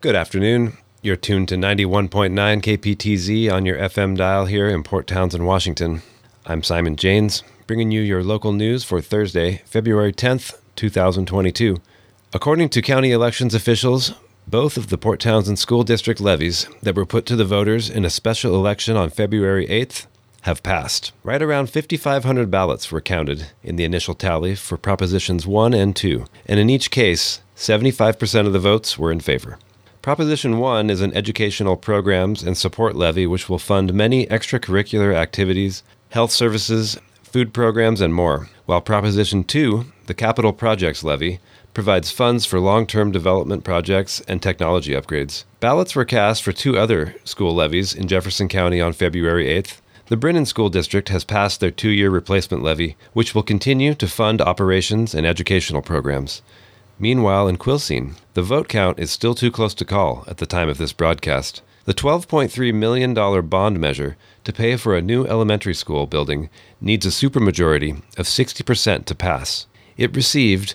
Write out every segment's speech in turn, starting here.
Good afternoon. You're tuned to 91.9 KPTZ on your FM dial here in Port Townsend, Washington. I'm Simon Janes, bringing you your local news for Thursday, February 10th, 2022. According to county elections officials, both of the Port Townsend School District levies that were put to the voters in a special election on February 8th have passed. Right around 5,500 ballots were counted in the initial tally for Propositions 1 and 2, and in each case, 75% of the votes were in favor. Proposition 1 is an educational programs and support levy which will fund many extracurricular activities, health services, food programs, and more, while Proposition 2, the capital projects levy, provides funds for long-term development projects and technology upgrades. Ballots were cast for two other school levies in Jefferson County on February 8th. The Brennan School District has passed their 2-year replacement levy, which will continue to fund operations and educational programs. Meanwhile, in Quilcene, the vote count is still too close to call at the time of this broadcast. The $12.3 million bond measure to pay for a new elementary school building needs a supermajority of 60% to pass. It received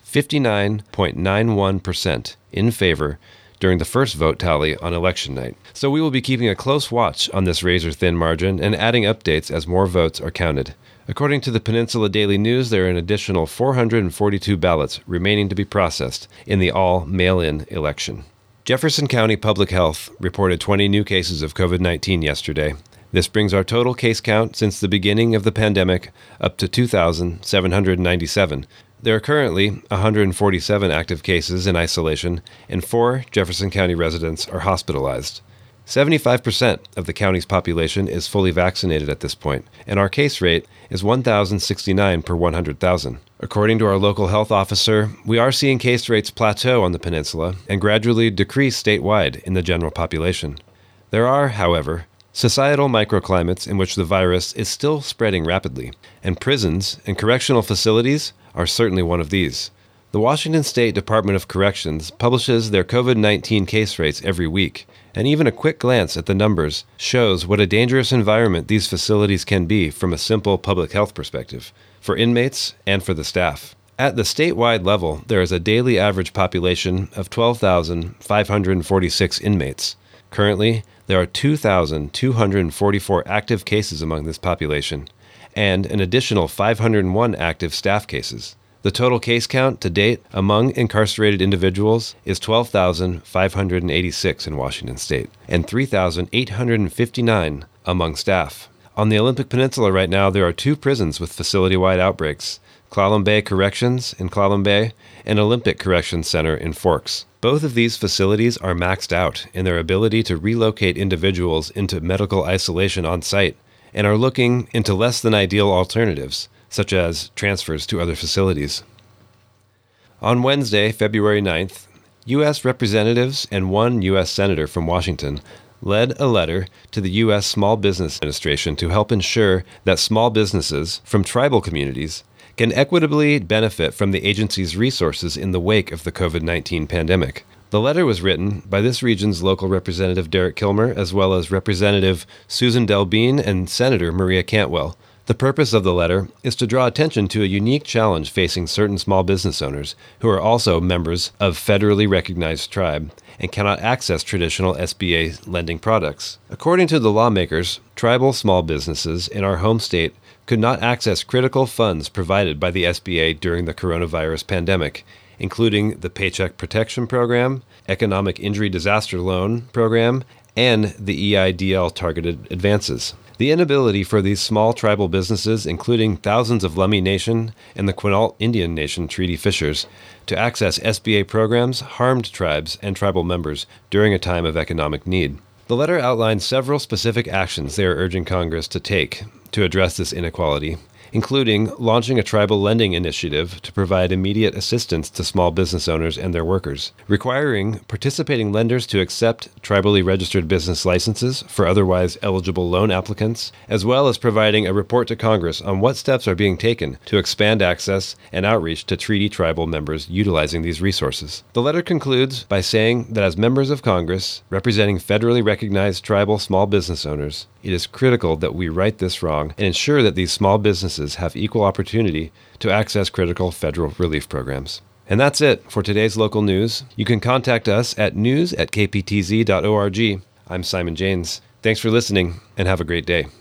59.91% in favor during the first vote tally on election night. So we will be keeping a close watch on this razor-thin margin and adding updates as more votes are counted. According to the Peninsula Daily News, there are an additional 442 ballots remaining to be processed in the all-mail-in election. Jefferson County Public Health reported 20 new cases of COVID-19 yesterday. This brings our total case count since the beginning of the pandemic up to 2,797. There are currently 147 active cases in isolation, and 4 Jefferson County residents are hospitalized. 75% of the county's population is fully vaccinated at this point, and our case rate is 1,069 per 100,000. According to our local health officer, we are seeing case rates plateau on the peninsula and gradually decrease statewide in the general population. There are, however, societal microclimates in which the virus is still spreading rapidly, and prisons and correctional facilities are certainly one of these. The Washington State Department of Corrections publishes their COVID-19 case rates every week, and even a quick glance at the numbers shows what a dangerous environment these facilities can be from a simple public health perspective, for inmates and for the staff. At the statewide level, there is a daily average population of 12,546 inmates. Currently, there are 2,244 active cases among this population, and an additional 501 active staff cases. The total case count to date among incarcerated individuals is 12,586 in Washington State, and 3,859 among staff. On the Olympic Peninsula right now, there are 2 prisons with facility-wide outbreaks: Clallam Bay Corrections in Clallam Bay and Olympic Corrections Center in Forks. Both of these facilities are maxed out in their ability to relocate individuals into medical isolation on site, and are looking into less than ideal alternatives, such as transfers to other facilities. On Wednesday, February 9th, U.S. representatives and 1 U.S. senator from Washington led a letter to the U.S. Small Business Administration to help ensure that small businesses from tribal communities can equitably benefit from the agency's resources in the wake of the COVID-19 pandemic. The letter was written by this region's local representative Derek Kilmer, as well as Representative Susan Delbene and Senator Maria Cantwell. The purpose of the letter is to draw attention to a unique challenge facing certain small business owners who are also members of federally recognized tribe and cannot access traditional SBA lending products. According to the lawmakers, tribal small businesses in our home state could not access critical funds provided by the SBA during the coronavirus pandemic, including the Paycheck Protection Program, Economic Injury Disaster Loan Program, and the EIDL targeted advances. The inability for these small tribal businesses, including thousands of Lummi Nation and the Quinault Indian Nation treaty fishers, to access SBA programs harmed tribes and tribal members during a time of economic need. The letter outlines several specific actions they are urging Congress to take to address this inequality, including launching a tribal lending initiative to provide immediate assistance to small business owners and their workers, requiring participating lenders to accept tribally registered business licenses for otherwise eligible loan applicants, as well as providing a report to Congress on what steps are being taken to expand access and outreach to treaty tribal members utilizing these resources. The letter concludes by saying that as members of Congress representing federally recognized tribal small business owners, it is critical that we right this wrong and ensure that these small businesses have equal opportunity to access critical federal relief programs. And that's it for today's local news. You can contact us at news@kptz.org. I'm Simon Janes. Thanks for listening, and have a great day.